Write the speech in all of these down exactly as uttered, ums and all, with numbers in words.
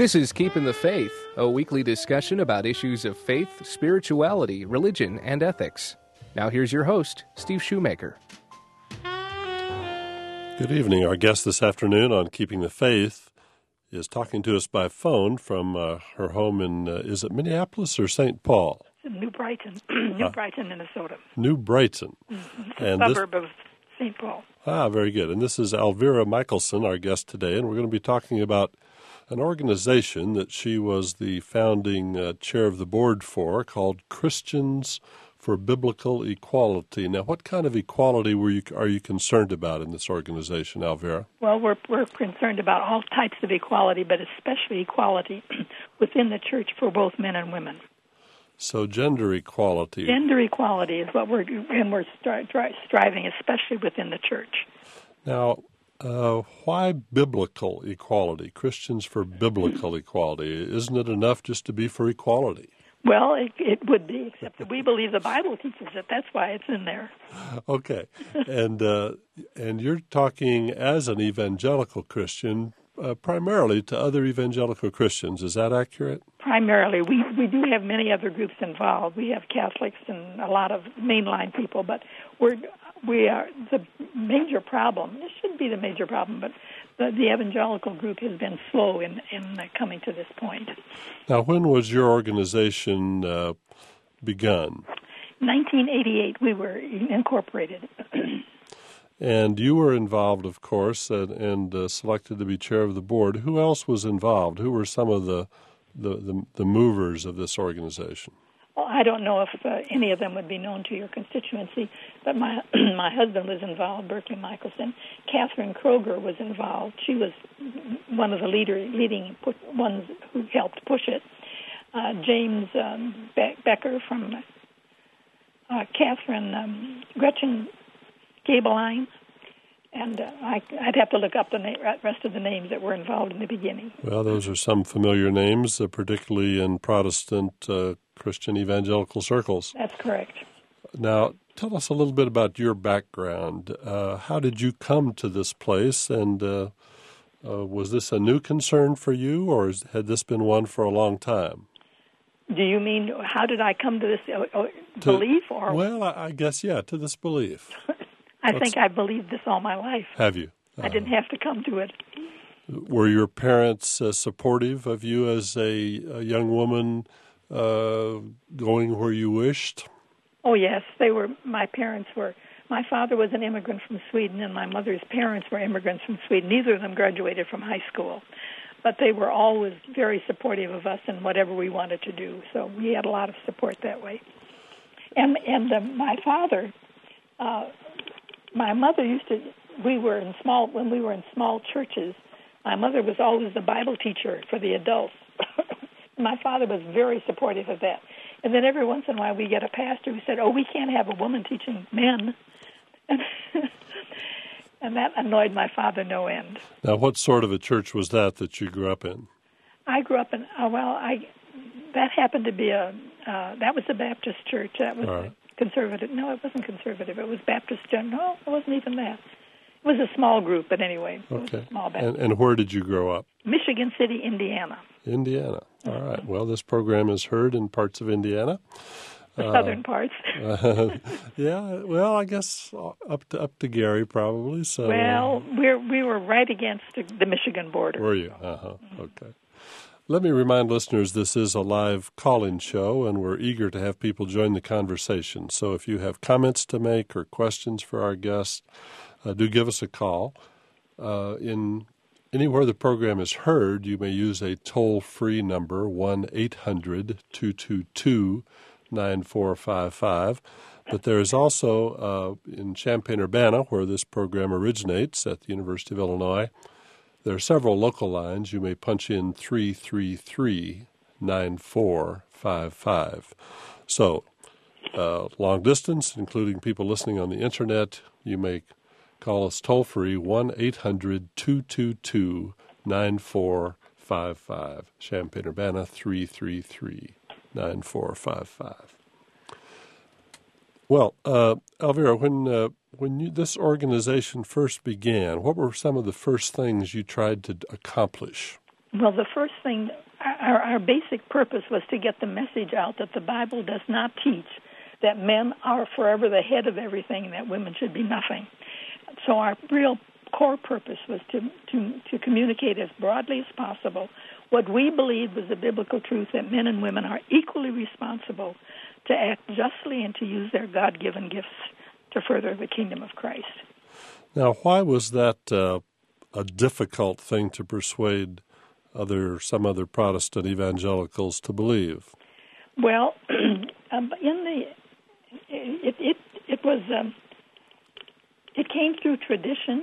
This is Keeping the Faith, a weekly discussion about issues of faith, spirituality, religion, and ethics. Now here's your host, Steve Shoemaker. Good evening. Our guest this afternoon on Keeping the Faith is talking to us by phone from uh, her home in, uh, is it Minneapolis or Saint Paul? New Brighton, New uh, Brighton, Minnesota. New Brighton. Mm-hmm. It's a and suburb this, of Saint Paul. Ah, very good. And this is Elvira Michelson, our guest today, and we're going to be talking about an organization that she was the founding uh, chair of the board for called Christians for Biblical Equality. Now, what kind of equality were you are you concerned about in this organization, Elvira? Well, we're we're concerned about all types of equality, but especially equality within the church for both men and women. So, gender equality. Gender equality is what we're and we're stri- stri- striving, especially within the church. Now, uh, why biblical equality? Christians for biblical equality. Isn't it enough just to be for equality? Well, it, it would be, except that we believe the Bible teaches it. That's why it's in there. Okay. and uh, and you're talking as an evangelical Christian, uh, primarily to other evangelical Christians. Is that accurate? Primarily. We, we do have many other groups involved. We have Catholics and a lot of mainline people, but we're we are the major problem. It shouldn't be the major problem, but the, the evangelical group has been slow in, in coming to this point. Now, when was your organization uh, begun? nineteen eighty-eight, we were incorporated. And you were involved, of course, and, and uh, selected to be chair of the board. Who else was involved? Who were some of the the, the, the movers of this organization? Well, I don't know if uh, any of them would be known to your constituency, but my my husband was involved, Berkeley Michelson. Catherine Kroger was involved. She was one of the leader, leading pu- ones who helped push it. Uh, James um, Be- Becker from uh, Catherine um, Gretchen Gabeline, and uh, I, I'd have to look up the na- rest of the names that were involved in the beginning. Well, those are some familiar names, uh, particularly in Protestant uh, Christian evangelical circles. That's correct. Now, tell us a little bit about your background. Uh, how did you come to this place, and uh, uh, was this a new concern for you, or is, had this been one for a long time? Do you mean, how did I come to this uh, uh, To, belief? Or well, I, I guess, yeah, to this belief. I Let's, think I believed this all my life. Have you? I didn't have to come to it. Were your parents uh, supportive of you as a, a young woman uh, going where you wished? Oh, yes. They were. My parents were. My father was an immigrant from Sweden, and my mother's parents were immigrants from Sweden. Neither of them graduated from high school. But they were always very supportive of us in whatever we wanted to do. So we had a lot of support that way. And, and uh, my father... Uh, My mother used to, we were in small, when we were in small churches, my mother was always the Bible teacher for the adults. My father was very supportive of that. And then every once in a while we get a pastor who said, oh, we can't have a woman teaching men. And, and that annoyed my father no end. Now, what sort of a church was that that you grew up in? I grew up in, uh, well, I that happened to be a, uh, that was a Baptist church. That was All right. Conservative. No, it wasn't conservative. It was Baptist General. No, it wasn't even that. It was a small group, but anyway, it Okay. was a small Baptist. And, and where did you grow up? Michigan City, Indiana. Indiana. All right. Well, this program is heard in parts of Indiana. The uh, southern parts. uh, yeah. Well, I guess up to up to Gary probably. So. Well, we're we were right against the, the Michigan border. Were you? Uh huh. Okay. Let me remind listeners this is a live call-in show, and we're eager to have people join the conversation. So if you have comments to make or questions for our guests, uh, do give us a call. Uh, in anywhere the program is heard, you may use a toll-free number, one eight hundred two two two nine four five five. But there is also, uh, in Champaign-Urbana, where this program originates at the University of Illinois, there are several local lines. You may punch in three three three nine four five five. So, uh, long distance, including people listening on the Internet, you may call us toll-free, one eight hundred two two two nine four five five. Champaign-Urbana, three three three nine four five five. Well, uh, Elvira, when... Uh, When you, this organization first began, what were some of the first things you tried to accomplish? Well, the first thing, our, our basic purpose was to get the message out that the Bible does not teach that men are forever the head of everything and that women should be nothing. So our real core purpose was to, to, to communicate as broadly as possible what we believed was the biblical truth, that men and women are equally responsible to act justly and to use their God-given gifts to further the kingdom of Christ. Now, why was that uh, a difficult thing to persuade other some other Protestant evangelicals to believe? Well, um, in the it it it was um, it came through tradition,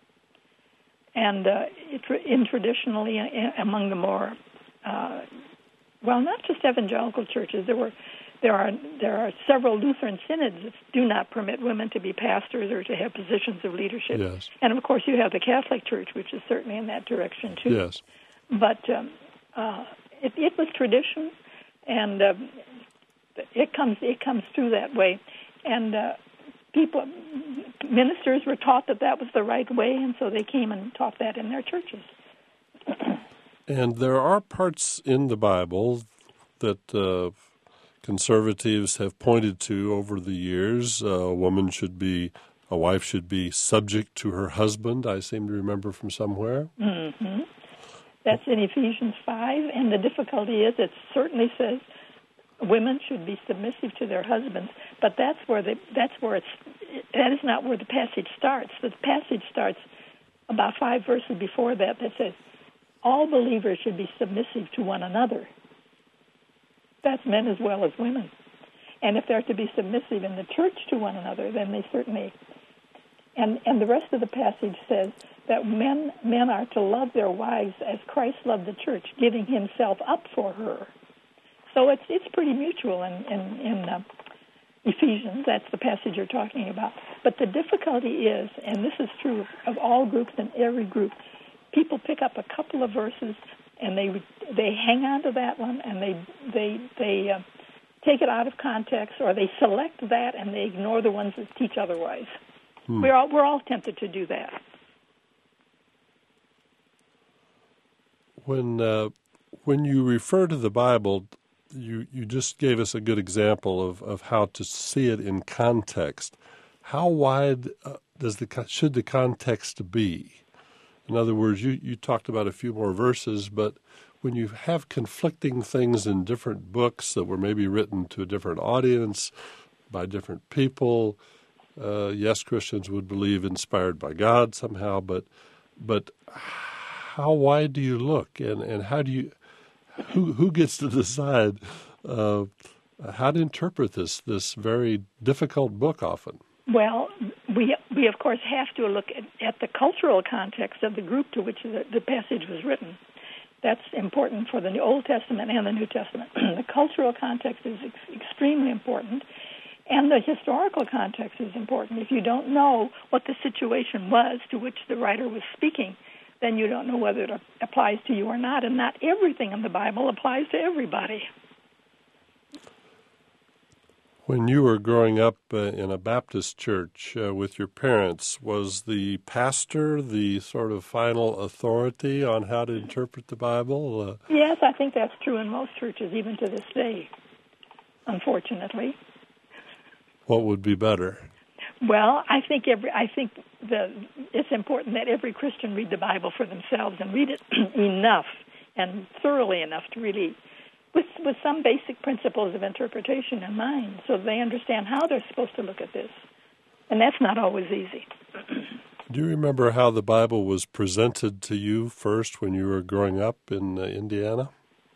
and uh, it, in traditionally among the more uh, well, not just evangelical churches. There were there are there are several Lutheran synods that do not permit women to be pastors or to have positions of leadership. Yes. And of course, you have the Catholic Church, which is certainly in that direction too. Yes. But um, uh, it, it was tradition, and uh, it comes it comes through that way. And uh, people, ministers were taught that that was the right way, and so they came and taught that in their churches. And there are parts in the Bible that uh, conservatives have pointed to over the years. Uh, a woman should be, a wife should be subject to her husband, I seem to remember from somewhere. Mm-hmm. That's in Ephesians five, and the difficulty is it certainly says women should be submissive to their husbands, but that's where the, that's where it's that is not where the passage starts. The passage starts about five verses before that that says all believers should be submissive to one another. That's men as well as women, and if they're to be submissive in the church to one another, then they certainly. And and the rest of the passage says that men men are to love their wives as Christ loved the church, giving himself up for her. So it's it's pretty mutual in in, in uh, Ephesians. That's the passage you're talking about. But the difficulty is, and this is true of all groups and every group, people pick up a couple of verses and they they hang on to that one and they they they uh, take it out of context, or they select that and they ignore the ones that teach otherwise. Hmm. We're all we're all tempted to do that. When uh, when you refer to the Bible, you, you just gave us a good example of, of how to see it in context. How wide uh, does the should the context be? In other words, you, you talked about a few more verses, but when you have conflicting things in different books that were maybe written to a different audience by different people, uh, yes, Christians would believe inspired by God somehow, but but. How wide do you look, and, and how do you, who who gets to decide uh, how to interpret this this very difficult book often? Well, we we of course have to look at, at the cultural context of the group to which the, the passage was written. That's important for the Old Testament and the New Testament. The cultural context is ex- extremely important, and the historical context is important. If you don't know what the situation was to which the writer was speaking, then you don't know whether it applies to you or not, and not everything in the Bible applies to everybody. When you were growing up uh, in a Baptist church uh, with your parents, was the pastor the sort of final authority on how to interpret the Bible? Uh, yes, I think that's true in most churches, even to this day, unfortunately. What would be better? Well, I think every I think the it's important that every Christian read the Bible for themselves and read it enough and thoroughly enough to really, with with some basic principles of interpretation in mind, so they understand how they're supposed to look at this, and that's not always easy. Do you remember how the Bible was presented to you first when you were growing up in uh, Indiana?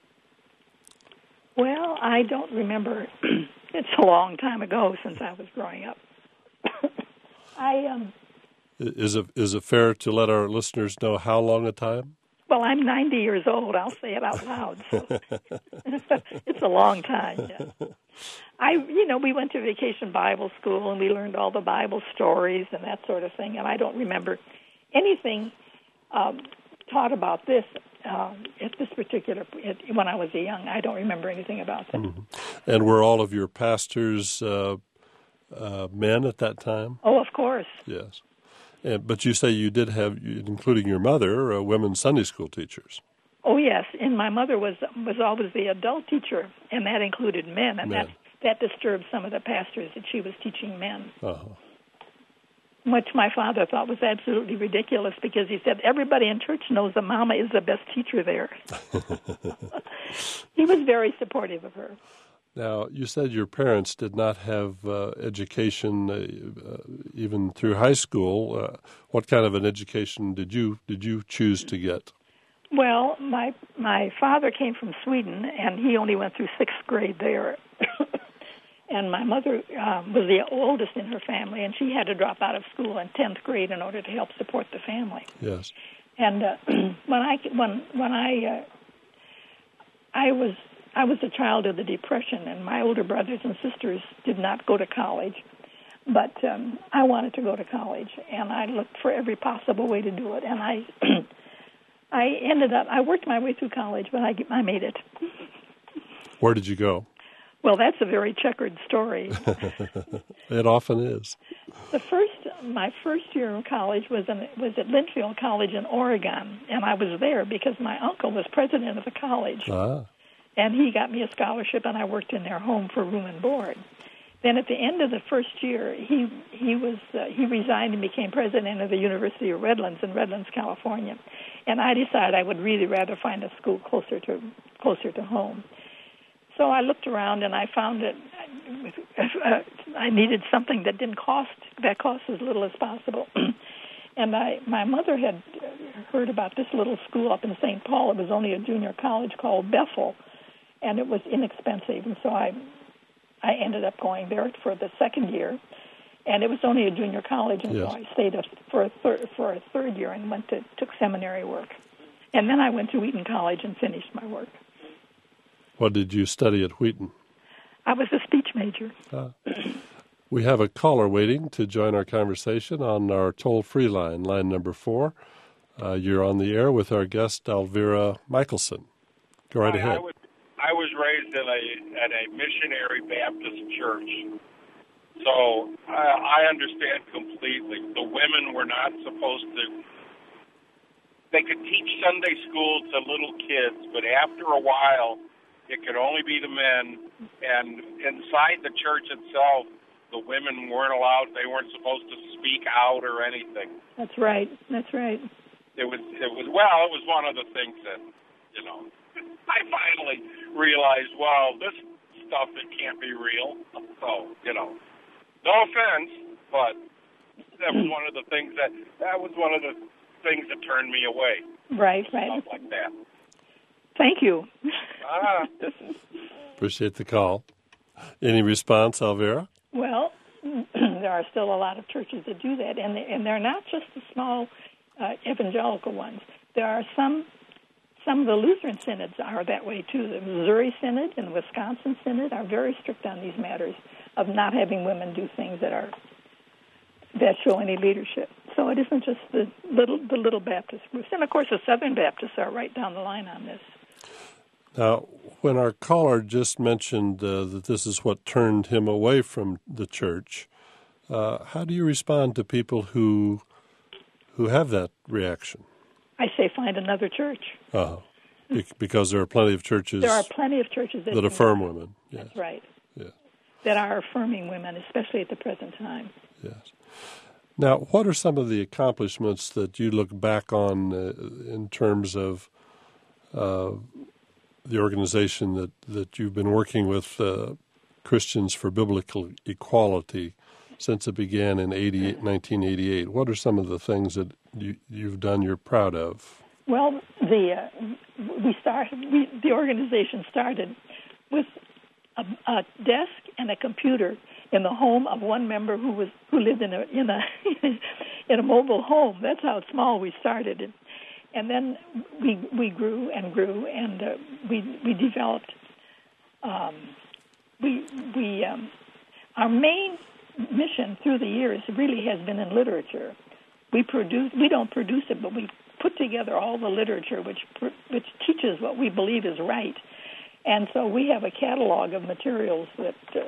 Well, I don't remember. It's a long time ago since I was growing up. I um. Is it is it fair to let our listeners know how long a time? Well, I'm ninety years old. I'll say it out loud. So. It's a long time. Yeah. I, you know, we went to Vacation Bible School and we learned all the Bible stories and that sort of thing. And I don't remember anything um, taught about this um, at this particular when I was a young. I don't remember anything about that. Mm-hmm. And were all of your pastors Uh, Uh, men at that time? Oh, of course. Yes. And, but you say you did have, including your mother, uh, women Sunday school teachers. Oh yes, and my mother was was always the adult teacher, and that included men, and men. that that disturbed some of the pastors that she was teaching men. Uh-huh. Which my father thought was absolutely ridiculous because he said everybody in church knows that Mama is the best teacher there. He was very supportive of her. Now, you said your parents did not have uh, education uh, uh, even through high school. Uh, what kind of an education did you did you choose to get? Well, my my father came from Sweden, and he only went through sixth grade there. And my mother um, was the oldest in her family, and she had to drop out of school in tenth grade in order to help support the family. Yes. And uh, when I when when I uh, I was I was a child of the Depression, and my older brothers and sisters did not go to college, but um, I wanted to go to college, and I looked for every possible way to do it, and I I ended up I worked my way through college, but I I made it. Where did you go? Well, that's a very checkered story. It often is. The first, my first year of college was in, was at Linfield College in Oregon, and I was there because my uncle was president of the college, Ah. and he got me a scholarship, and I worked in their home for room and board. Then at the end of the first year, he he was uh, he resigned and became president of the University of Redlands in Redlands, California, and I decided I would really rather find a school closer to closer to home. So I looked around and I found that uh, I needed something that didn't cost that cost as little as possible. And I, my mother had heard about this little school up in Saint Paul. It was only a junior college called Bethel, and it was inexpensive. And so I, I ended up going there for the second year, and it was only a junior college. And yes. so I stayed for a third for a third year and went to took seminary work, and then I went to Wheaton College and finished my work. What did you study at Wheaton? I was a speech major. Ah. We have a caller waiting to join our conversation on our toll-free line, line number four. Uh, you're on the air with our guest, Elvira Michelson. Go right I, ahead. I was, I was raised in a at a missionary Baptist church, so I, I understand completely. The women were not supposed to. They could teach Sunday school to little kids, but after a while, it could only be the men, and inside the church itself, the women weren't allowed, they weren't supposed to speak out or anything. That's right, that's right. It was, it was well, it was one of the things that, you know, I finally realized, well, this stuff, it can't be real. So, you know, no offense, but that was one of the things that, that was one of the things that turned me away. Right, right. Stuff like that. Thank you. Ah. Appreciate the call. Any response, Elvira? Well, there are still a lot of churches that do that, and and they're not just the small uh, evangelical ones. There are some some of the Lutheran synods are that way too. The Missouri Synod and the Wisconsin Synod are very strict on these matters of not having women do things that are that show any leadership. So it isn't just the little the little Baptist groups, and of course the Southern Baptists are right down the line on this. Now, when our caller just mentioned uh, that this is what turned him away from the church, uh, how do you respond to people who who have that reaction? I say find another church. Uh-huh. Be- because there are plenty of churches There are plenty of churches that, that affirm women. Yes. That's right. Yeah. That are affirming women, especially at the present time. Yes. Now, what are some of the accomplishments that you look back on uh, in terms of uh, the organization that, that you've been working with, uh, Christians for Biblical Equality, since it began in nineteen eighty-eight? What are some of the things that you, you've done you're proud of? Well, the uh, we started. We, the organization started with a, a desk and a computer in the home of one member who was who lived in a in a in a mobile home. That's how small we started, and, and then we we grew and grew, and uh, we we developed. Um, we we um, our main mission through the years really has been in literature. We produce. We don't produce it, but we put together all the literature which which teaches what we believe is right, and so we have a catalog of materials that. Uh,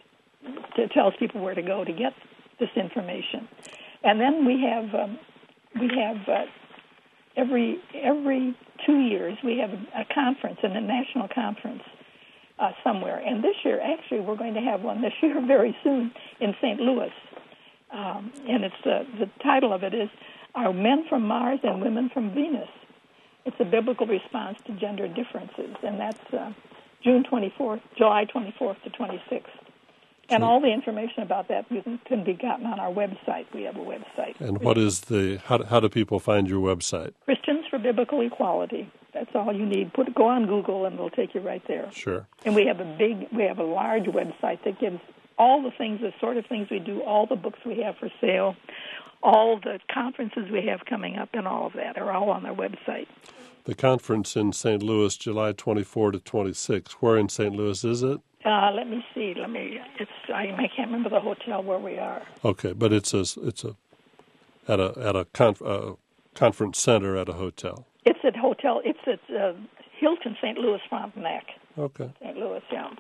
that tells people where to go to get this information. And then we have um, we have uh, every every two years we have a conference, and a national conference uh, somewhere. And this year, actually, we're going to have one this year very soon in Saint Louis. Um, and it's uh, the title of it is "Are Men from Mars and Women from Venus?" It's a biblical response to gender differences, and that's uh, June twenty-fourth, July twenty-fourth to twenty-sixth. And all the information about that can be gotten on our website. We have a website. And what is the, how, how do people find your website? Christians for Biblical Equality. That's all you need. Put Go on Google and it'll take you right there. Sure. And we have a big, we have a large website that gives all the things, the sort of things we do, all the books we have for sale, all the conferences we have coming up, and all of that are all on our website. The conference in Saint Louis, July twenty-fourth to twenty-sixth. Where in Saint Louis is it? Uh, let me see. Let me. It's. I, I can't remember the hotel where we are. Okay, but it's a. It's a. At a at a conf, uh, conference center at a hotel. It's at hotel. It's at uh, Hilton Saint Louis Frontenac. Okay. Saint Louis, yeah.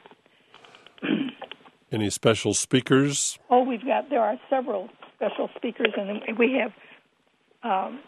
Any special speakers? Oh, we've got. There are several special speakers, and we have. Um,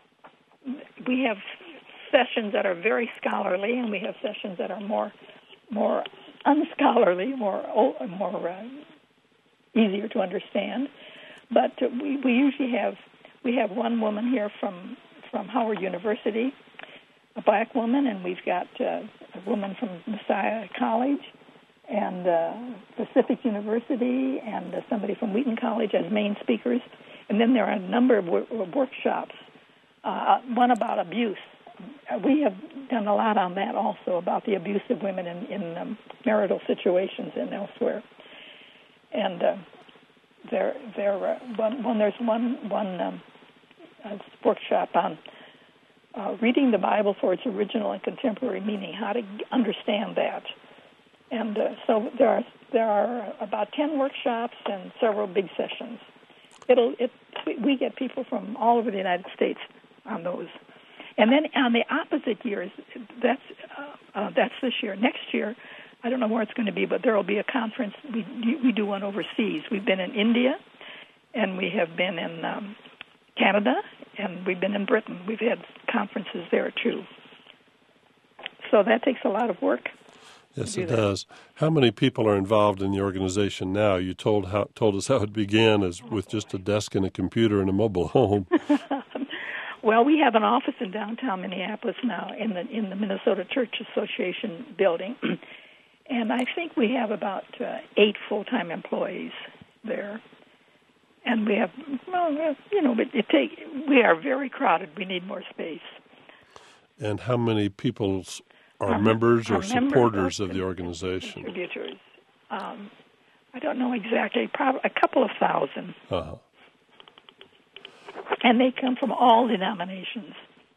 we have sessions that are very scholarly, and we have sessions that are more, more unscholarly, more more uh, easier to understand. But uh, we we usually have we have one woman here from from Howard University, a black woman, and we've got uh, a woman from Messiah College and uh, Pacific University, and uh, somebody from Wheaton College as main speakers. And then there are a number of wor- workshops. Uh, one about abuse. We have done a lot on that also, about the abuse of women in, in um, marital situations and elsewhere. And uh, there, there, uh, one, one, there's one, one um, uh, workshop on uh, reading the Bible for its original and contemporary meaning, how to understand that. And uh, so there are there are about ten workshops and several big sessions. It'll it we get people from all over the United States on those. And then on the opposite years, that's uh, uh, that's this year. Next year, I don't know where it's going to be, but there will be a conference. We we do one overseas. We've been in India, and we have been in um, Canada, and we've been in Britain. We've had conferences there too. So that takes a lot of work. Yes, do it that. does. How many people are involved in the organization now? You told how told us how it began as with just a desk and a computer and a mobile home. Well, we have an office in downtown Minneapolis now in the in the Minnesota Church Association building, and I think we have about uh, eight full-time employees there. And we have, well, you know, but it take we are very crowded. We need more space. And how many people are Our, members or our supporters members of the organization? Contributors. Um, I don't know exactly. Probably a couple of thousand. Uh-huh. And they come from all denominations.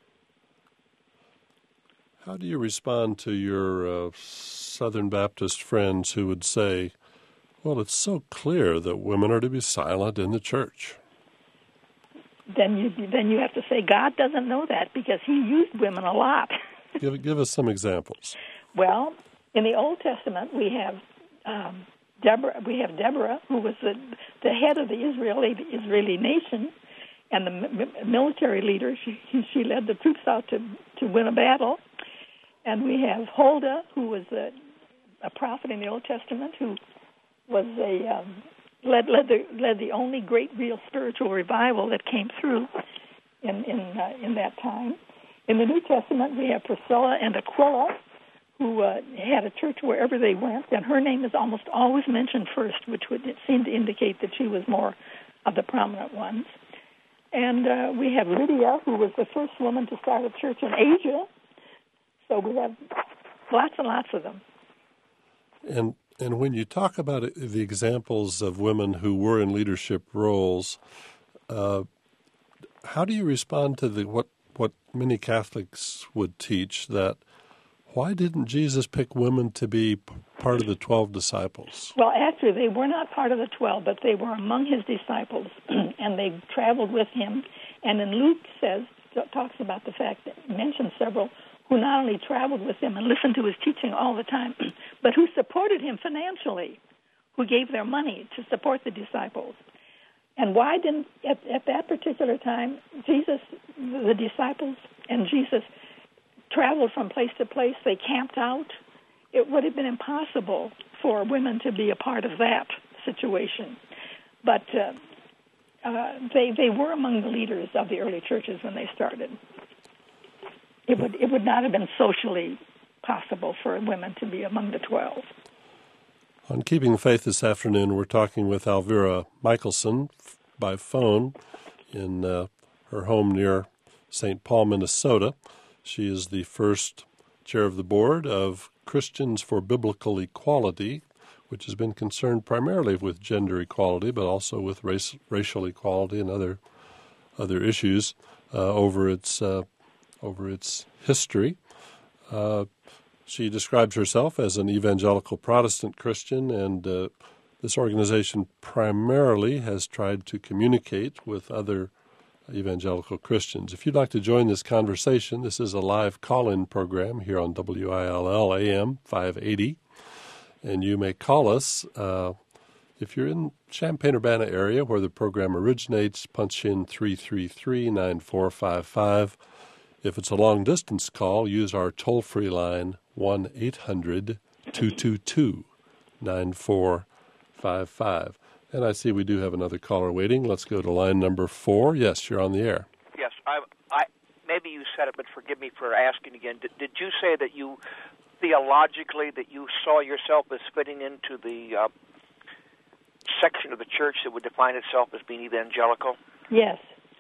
How do you respond to your uh, Southern Baptist friends who would say, well, it's so clear that women are to be silent in the church? Then you then you have to say God doesn't know that because he used women a lot. give, give us some examples. Well, in the Old Testament, we have um, Deborah. We have Deborah, who was the, the head of the Israeli the Israeli nation, and the m- military leader. She, she led the troops out to, to win a battle. And we have Huldah, who was a, a prophet in the Old Testament, who was a um, led led the led the only great real spiritual revival that came through in in uh, in that time. In the New Testament, we have Priscilla and Aquila, who uh, had a church wherever they went, and her name is almost always mentioned first, which would seem to indicate that she was more of the prominent ones. And uh, we have Lydia, who was the first woman to start a church in Asia. So we have lots and lots of them. And and when you talk about it, the examples of women who were in leadership roles, uh, how do you respond to the what what many Catholics would teach, that why didn't Jesus pick women to be p- part of the twelve disciples? Well, actually, they were not part of the twelve, but they were among his disciples, and they traveled with him. And then Luke says, talks about the fact that, mentions several who not only traveled with him and listened to his teaching all the time, but who supported him financially, who gave their money to support the disciples. And why didn't, at, at that particular time, Jesus, the disciples and Jesus traveled from place to place, they camped out. It would have been impossible for women to be a part of that situation. But uh, uh, they they were among the leaders of the early churches when they started. It would it would not have been socially possible for women to be among the twelve. On Keeping the Faith this afternoon, we're talking with Alvira Michelson by phone in uh, her home near Saint Paul, Minnesota. She is the first chair of the board of Christians for Biblical Equality, which has been concerned primarily with gender equality, but also with race, racial equality and other other issues uh, over its uh, over its history. Uh, she describes herself as an evangelical Protestant Christian, and uh, this organization primarily has tried to communicate with other evangelical Christians. If you'd like to join this conversation, this is a live call-in program here on W I L L A M five eighty, and you may call us uh, if you're in Champaign-Urbana area where the program originates. Punch in three three three, nine four five five. If it's a long-distance call, use our toll-free line one eight hundred, two two two, nine four five five. And I see we do have another caller waiting. Let's go to line number four. Yes, you're on the air. Yes, I, I maybe you said it, but forgive me for asking again. Did, did you say that you, theologically, that you saw yourself as fitting into the uh, section of the church that would define itself as being evangelical? Yes.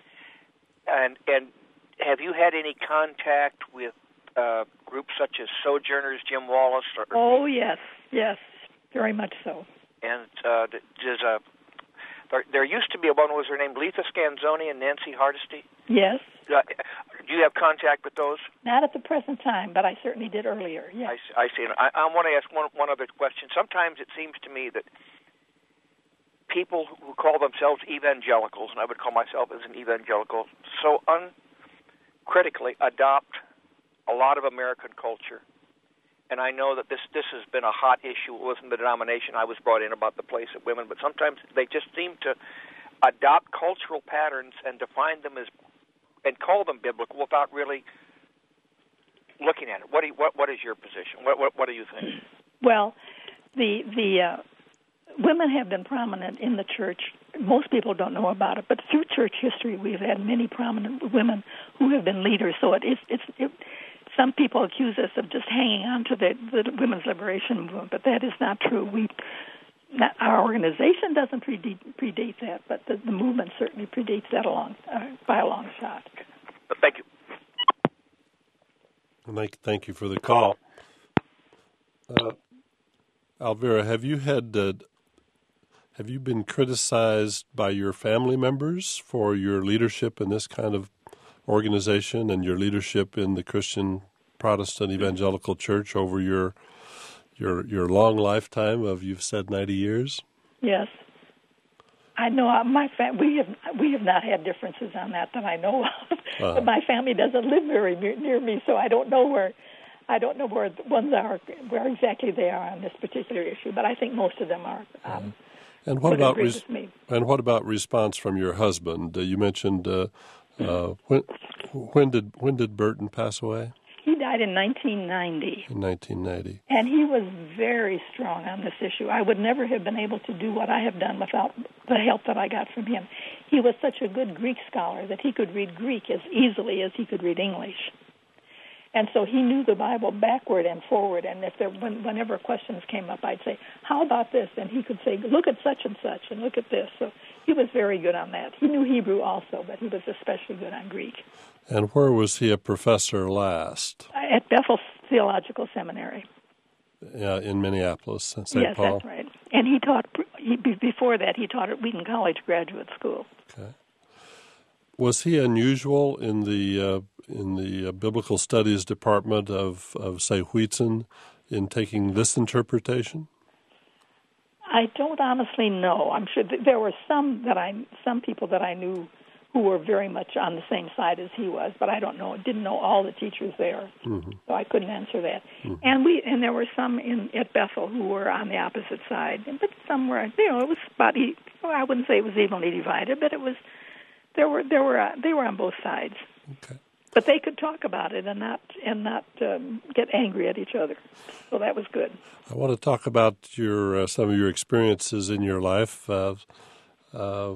And and have you had any contact with uh, groups such as Sojourners, Jim Wallace? Or, oh, yes, yes, very much so. And uh, does a there, there used to be a one, was her name Letha Scanzoni and Nancy Hardesty? Yes. Uh, do you have contact with those? Not at the present time, but I certainly did earlier. Yes. I, I see. I, I want to ask one one other question. Sometimes it seems to me that people who call themselves evangelicals, and I would call myself as an evangelical, so uncritically adopt a lot of American culture. And I know that this, this has been a hot issue within the denomination I was brought in about the place of women, but sometimes they just seem to adopt cultural patterns and define them as, and call them biblical without really looking at it. What do you, what, what is your position? What, what, what do you think? Well, the the uh, women have been prominent in the church. Most people don't know about it, but through church history, we've had many prominent women who have been leaders. So it is it's. It, Some people accuse us of just hanging on to the, the women's liberation movement, but that is not true. We, not, our organization doesn't predate, predate that, but the, the movement certainly predates that along, uh, by a long shot. Thank you. Thank, thank you for the call. Uh, Alvira, have you had uh, have you been criticized by your family members for your leadership in this kind of organization and your leadership in the Christian Protestant Evangelical Church over your your your long lifetime of, you've said, ninety years? Yes, I know. My fa- we have we have not had differences on that that I know of. Uh-huh. But my family doesn't live very near, near me, so I don't know where I don't know where the ones are, where exactly they are on this particular issue. But I think most of them are. Um, uh-huh. And what about res- and what about response from your husband? Uh, you mentioned. Uh, Uh, when when did when did Burton pass away? He died in nineteen ninety. In nineteen ninety. And he was very strong on this issue. I would never have been able to do what I have done without the help that I got from him. He was such a good Greek scholar that he could read Greek as easily as he could read English. And so he knew the Bible backward and forward. And if there, when, whenever questions came up, I'd say, "How about this?" And he could say, "Look at such and such, and look at this." So he was very good on that. He knew Hebrew also, but he was especially good on Greek. And where was he a professor last? At Bethel Theological Seminary. Yeah, in Minneapolis, Saint Yes, Paul. That's right. And he taught. He, before that, he taught at Wheaton College Graduate School. Okay. Was he unusual in the uh, in the uh, Biblical Studies department of, of say, Wheaton in taking this interpretation? I don't honestly know. I'm sure that there were some that I, some people that I knew who were very much on the same side as he was, but I don't know, didn't know all the teachers there, mm-hmm. so I couldn't answer that. Mm-hmm. And we, and there were some in at Bethel who were on the opposite side, but some were, you know, it was about, well, I wouldn't say it was evenly divided, but it was, there were, there were, uh, they were on both sides. Okay. But they could talk about it and not and not um, get angry at each other, so that was good. I want to talk about your uh, some of your experiences in your life uh, uh,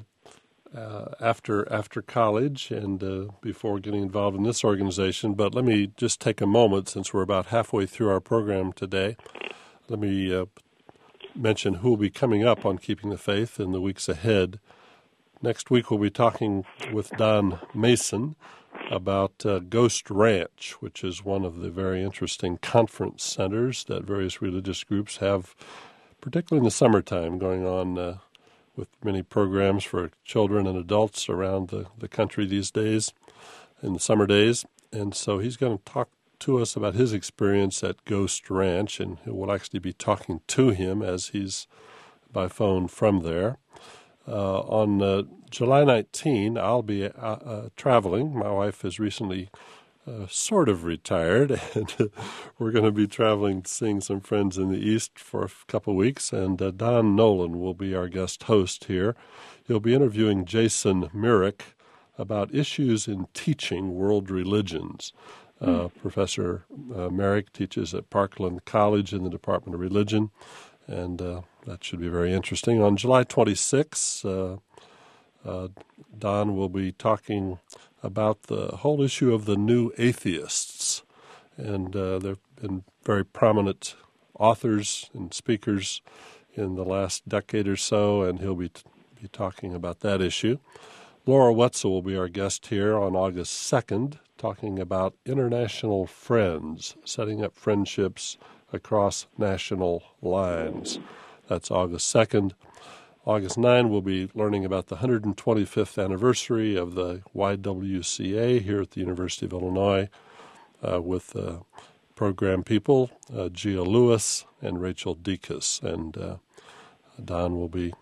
uh, after after college and uh, before getting involved in this organization. But let me just take a moment, since we're about halfway through our program today. Let me uh, mention who will be coming up on Keeping the Faith in the weeks ahead. Next week we'll be talking with Don Mason about uh, Ghost Ranch, which is one of the very interesting conference centers that various religious groups have, particularly in the summertime, going on uh, with many programs for children and adults around the, the country these days, in the summer days. And so he's going to talk to us about his experience at Ghost Ranch, and we'll actually be talking to him as he's by phone from there. Uh, on uh, July nineteenth, I'll be uh, uh, traveling. My wife has recently uh, sort of retired, and uh, we're going to be traveling, seeing some friends in the East for a couple of weeks, and uh, Don Nolan will be our guest host here. He'll be interviewing Jason Myrick about issues in teaching world religions. Uh, mm. Professor uh, Myrick teaches at Parkland College in the Department of Religion, and uh, that should be very interesting. On July twenty-sixth, uh, uh, Don will be talking about the whole issue of the new atheists. And uh, there have been very prominent authors and speakers in the last decade or so, and he'll be, t- be talking about that issue. Laura Wetzel will be our guest here on August second, talking about international friends, setting up friendships across national lines. That's August second. August ninth, we'll be learning about the one hundred twenty-fifth anniversary of the Y W C A here at the University of Illinois uh, with uh, program people, uh, Gia Lewis and Rachel Dekas, and uh, Don will be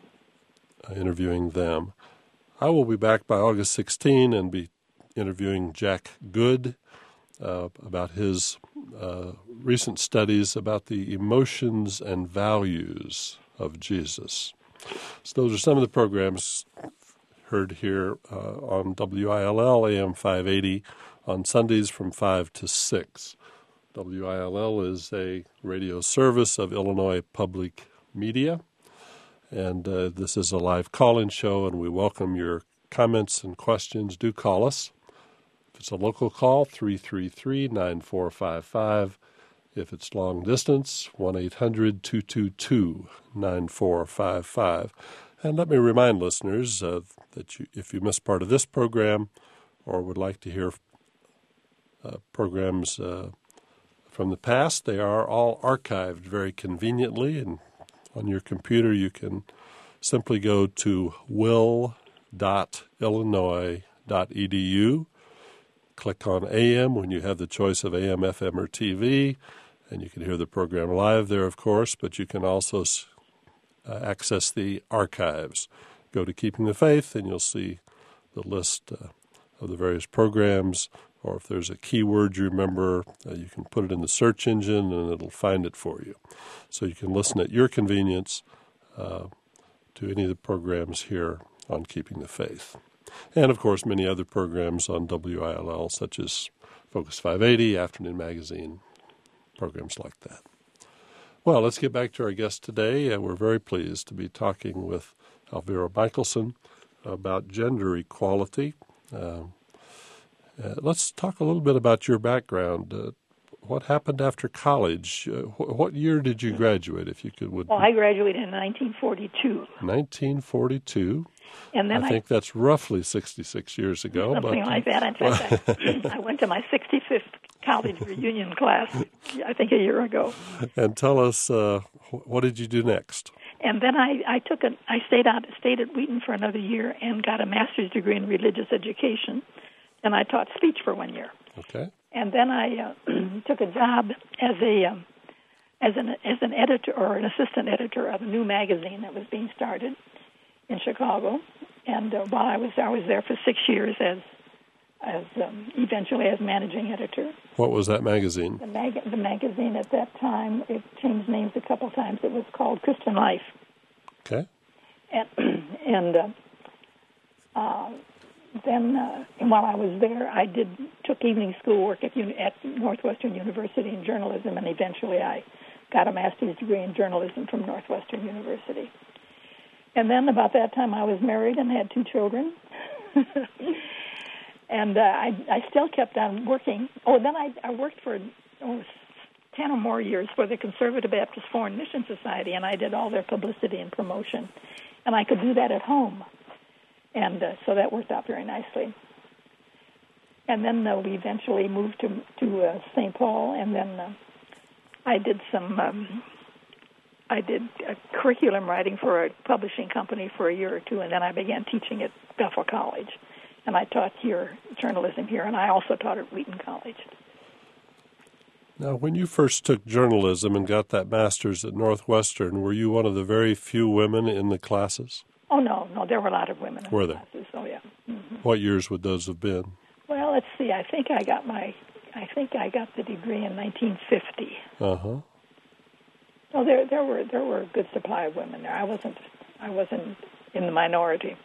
uh, interviewing them. I will be back by August sixteenth and be interviewing Jack Good uh, about his uh, recent studies about the emotions and values of Jesus. So those are some of the programs heard here uh, on W I L L A M five eighty on Sundays from five to six. W I L L is a radio service of Illinois Public Media, and uh, this is a live call-in show, and we welcome your comments and questions. Do call us. If it's a local call, three three three, nine four five five. If it's long distance, one eight hundred, two two two, nine four five five. And let me remind listeners uh, that you, if you missed part of this program or would like to hear uh, programs uh, from the past, they are all archived very conveniently. And on your computer, you can simply go to will dot illinois dot e d u. Click on A M when you have the choice of A M, F M, or T V, and you can hear the program live there, of course, but you can also uh, access the archives. Go to Keeping the Faith, and you'll see the list uh, of the various programs, or if there's a keyword you remember, uh, you can put it in the search engine, and it'll find it for you. So you can listen at your convenience uh, to any of the programs here on Keeping the Faith. And, of course, many other programs on W I L L, such as Focus five eighty, Afternoon Magazine, programs like that. Well, let's get back to our guest today. Uh, we're very pleased to be talking with Elvira Michelson about gender equality. Uh, uh, let's talk a little bit about your background. Uh, what happened after college? Uh, wh- what year did you graduate, if you could? Would well, I graduated in nineteen forty-two. nineteen forty-two. And then I, I think that's roughly sixty-six years ago. Something but, like that. In fact, I, I went to my sixty-fifth college reunion class, I think a year ago. And tell us, uh, what did you do next? And then I, I took a, I stayed out, stayed at Wheaton for another year and got a master's degree in religious education, and I taught speech for one year. Okay. And then I uh, took a job as a um, as an as an editor or an assistant editor of a new magazine that was being started in Chicago, and uh, while I was I was there for six years as as um, eventually as managing editor. What was that magazine? The, mag- the magazine at that time, it changed names a couple times. It was called Christian Life. Okay. And, and uh, uh, then, uh, and while I was there, I did took evening school work at, uni- at Northwestern University in journalism, and eventually I got a master's degree in journalism from Northwestern University. And then about that time, I was married and had two children. And uh, I, I still kept on working. Oh, then I, I worked for oh, ten or more years for the Conservative Baptist Foreign Mission Society, and I did all their publicity and promotion. And I could do that at home. And uh, so that worked out very nicely. And then uh, we eventually moved to to uh, Saint Paul, and then uh, I did some, um, I did uh, curriculum writing for a publishing company for a year or two, and then I began teaching at Bethel College. And I taught here, journalism here, and I also taught at Wheaton College. Now, when you first took journalism and got that master's at Northwestern, were you one of the very few women in the classes? Oh, no, no, there were a lot of women in were the there? classes. Oh, yeah. Mm-hmm. What years would those have been? Well, let's see. I think I got my, I think I got the degree in nineteen fifty. Uh-huh. So there, there were there were a good supply of women there. I wasn't, I wasn't in the minority.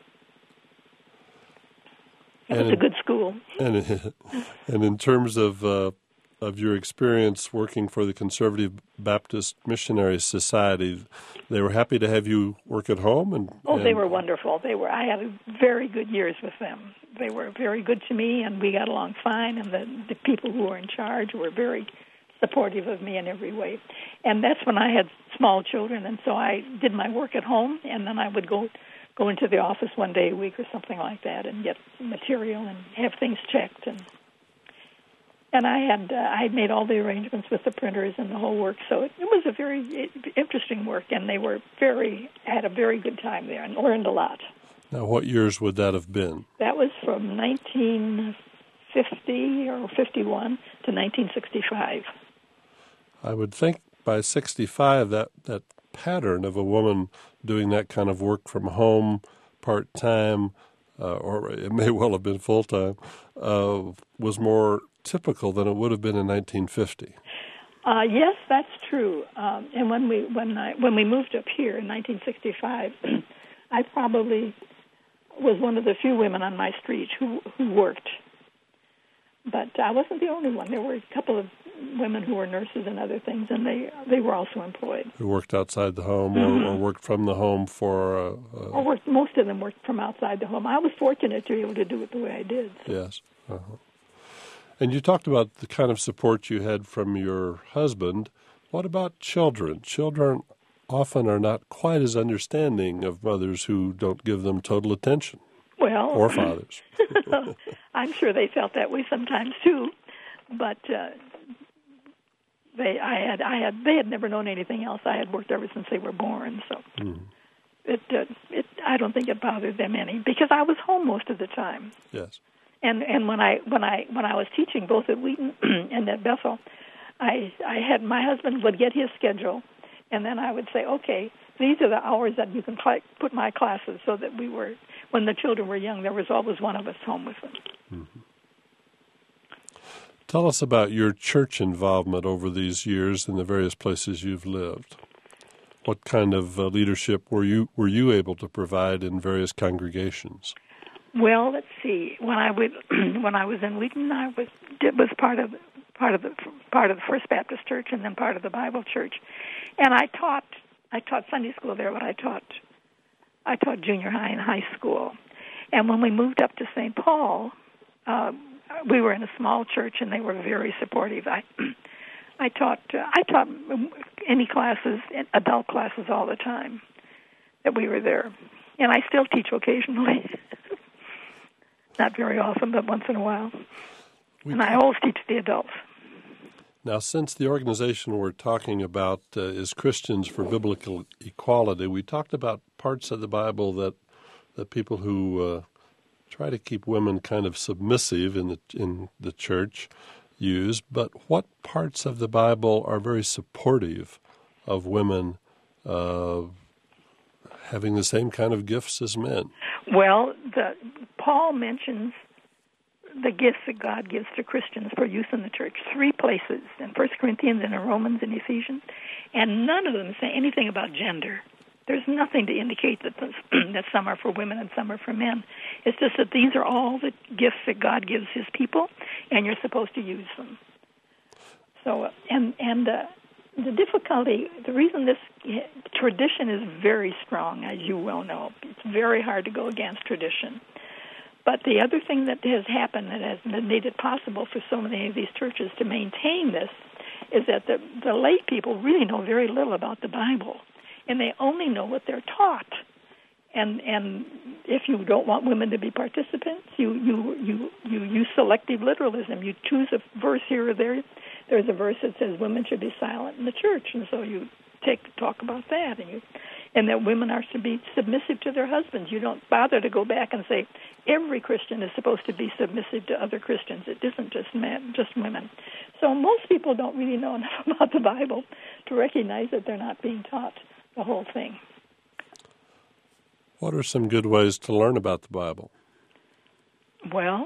It was and a good school. And and in terms of uh, of your experience working for the Conservative Baptist Missionary Society, they were happy to have you work at home. And oh, and... they were wonderful. They were. I had very good years with them. They were very good to me, and we got along fine. And the the people who were in charge were very supportive of me in every way. And that's when I had small children, and so I did my work at home, and then I would go. go into the office one day a week or something like that and get material and have things checked. And and I had uh, I had made all the arrangements with the printers and the whole work, so it, it was a very interesting work, and they were very, I had a very good time there and learned a lot. Now, what years would that have been? That was from nineteen fifty or fifty-one to nineteen sixty-five. I would think by sixty-five that, that pattern of a woman doing that kind of work from home, part-time, uh, or it may well have been full-time, uh, was more typical than it would have been in nineteen fifty. Uh, yes, that's true. Um, and when we when I when we moved up here in nineteen sixty-five, I probably was one of the few women on my street who who worked. But I wasn't the only one. There were a couple of women who were nurses and other things, and they they were also employed. Who worked outside the home or, or worked from the home for... Uh, uh, or worked, most of them worked from outside the home. I was fortunate to be able to do it the way I did. So. Yes. Uh-huh. And you talked about the kind of support you had from your husband. What about children? Children often are not quite as understanding of mothers who don't give them total attention. Well, or fathers. I'm sure they felt that way sometimes too, but uh, they, I had, I had, they had never known anything else. I had worked ever since they were born, so mm. it, uh, it, I don't think it bothered them any because I was home most of the time. Yes. And and when I when I when I was teaching both at Wheaton and at Bethel, I I had my husband would get his schedule, and then I would say, okay, these are the hours that you can cl- put my classes, so that we were. When the children were young, there was always one of us home with them. Mm-hmm. Tell us about your church involvement over these years in the various places you've lived. What kind of uh, leadership were you were you able to provide in various congregations? Well, let's see. When I would, when I was in Wheaton, I was was part of part of the part of the First Baptist Church, and then part of the Bible Church, and I taught I taught Sunday school there, but I taught. I taught junior high and high school. And when we moved up to Saint Paul, uh, we were in a small church, and they were very supportive. I, I taught uh, I taught any classes, adult classes, all the time that we were there. And I still teach occasionally. Not very often, but once in a while. We and I always teach the adults. Now, since the organization we're talking about uh, is Christians for Biblical Equality, we talked about parts of the Bible that that people who uh, try to keep women kind of submissive in the in the church use. But what parts of the Bible are very supportive of women uh, having the same kind of gifts as men? Well, the, Paul mentions the gifts that God gives to Christians for use in the church, three places, in First Corinthians and in Romans and Ephesians, and none of them say anything about gender. There's nothing to indicate that those, that some are for women and some are for men. It's just that these are all the gifts that God gives his people, and you're supposed to use them. So, and and uh, the difficulty, the reason this tradition is very strong, as you well know, it's very hard to go against tradition. But the other thing that has happened that has made it possible for so many of these churches to maintain this is that the, the lay people really know very little about the Bible, and they only know what they're taught. And and if you don't want women to be participants, you you you, you use selective literalism. You choose a verse here or there. There's a verse that says women should be silent in the church, and so you take to talk about that, and you and that women are to be submissive to their husbands. You don't bother to go back and say every Christian is supposed to be submissive to other Christians. It isn't just men, just women. So most people don't really know enough about the Bible to recognize that they're not being taught the whole thing. What are some good ways to learn about the Bible? Well,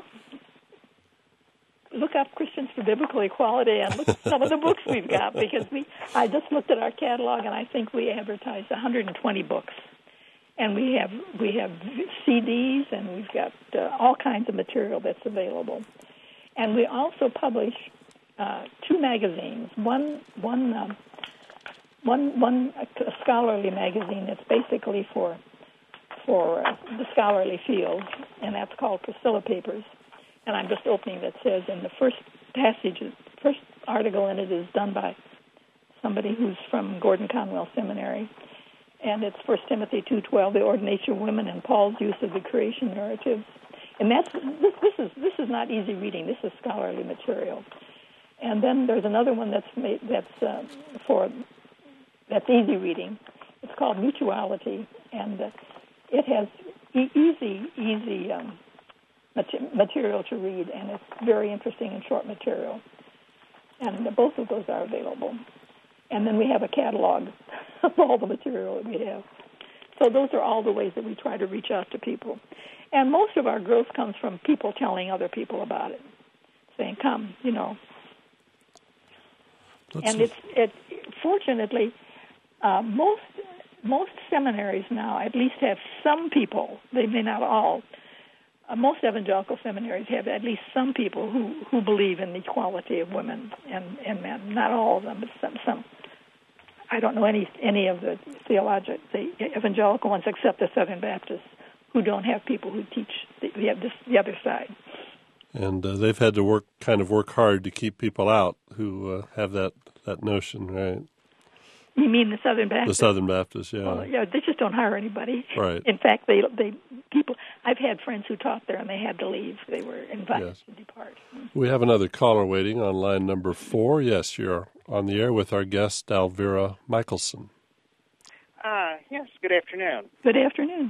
look up Christians for Biblical Equality and look at some of the books we've got, because we I just looked at our catalog, and I think we advertise one hundred twenty books. And we have we have C Ds, and we've got uh, all kinds of material that's available. And we also publish uh, two magazines. One one um, one one a scholarly magazine that's basically for for uh, the scholarly field, and that's called Priscilla Papers. And I'm just opening that says, in the first passage, the first article in it is done by somebody who's from Gordon Conwell Seminary, and it's First Timothy two twelve, the ordination of women and Paul's use of the creation narratives. And that's this, this is this is not easy reading. This is scholarly material. And then there's another one that's made, that's uh, for that's easy reading. It's called Mutuality, and uh, it has e- easy easy. Um, material to read, and it's very interesting and short material. And both of those are available. And then we have a catalog of all the material that we have. So those are all the ways that we try to reach out to people. And most of our growth comes from people telling other people about it, saying, come, you know. Let's and see. it's it. Fortunately, uh, most most seminaries now at least have some people, they may not all, Uh, most evangelical seminaries have at least some people who, who believe in the equality of women and, and men. Not all of them, but some. Some. I don't know any any of the theologic, the evangelical ones except the Southern Baptists, who don't have people who teach the, the, the other side. And uh, they've had to work kind of work hard to keep people out who uh, have that, that notion, right? You mean the Southern Baptists? The Southern Baptists, yeah. Well, yeah, they just don't hire anybody. Right. In fact, they they people. I've had friends who taught there, and they had to leave. They were invited yes. to depart. We have another caller waiting on line number four. Yes, you're on the air with our guest, Alvira Michelson. Uh, yes, good afternoon. Good afternoon.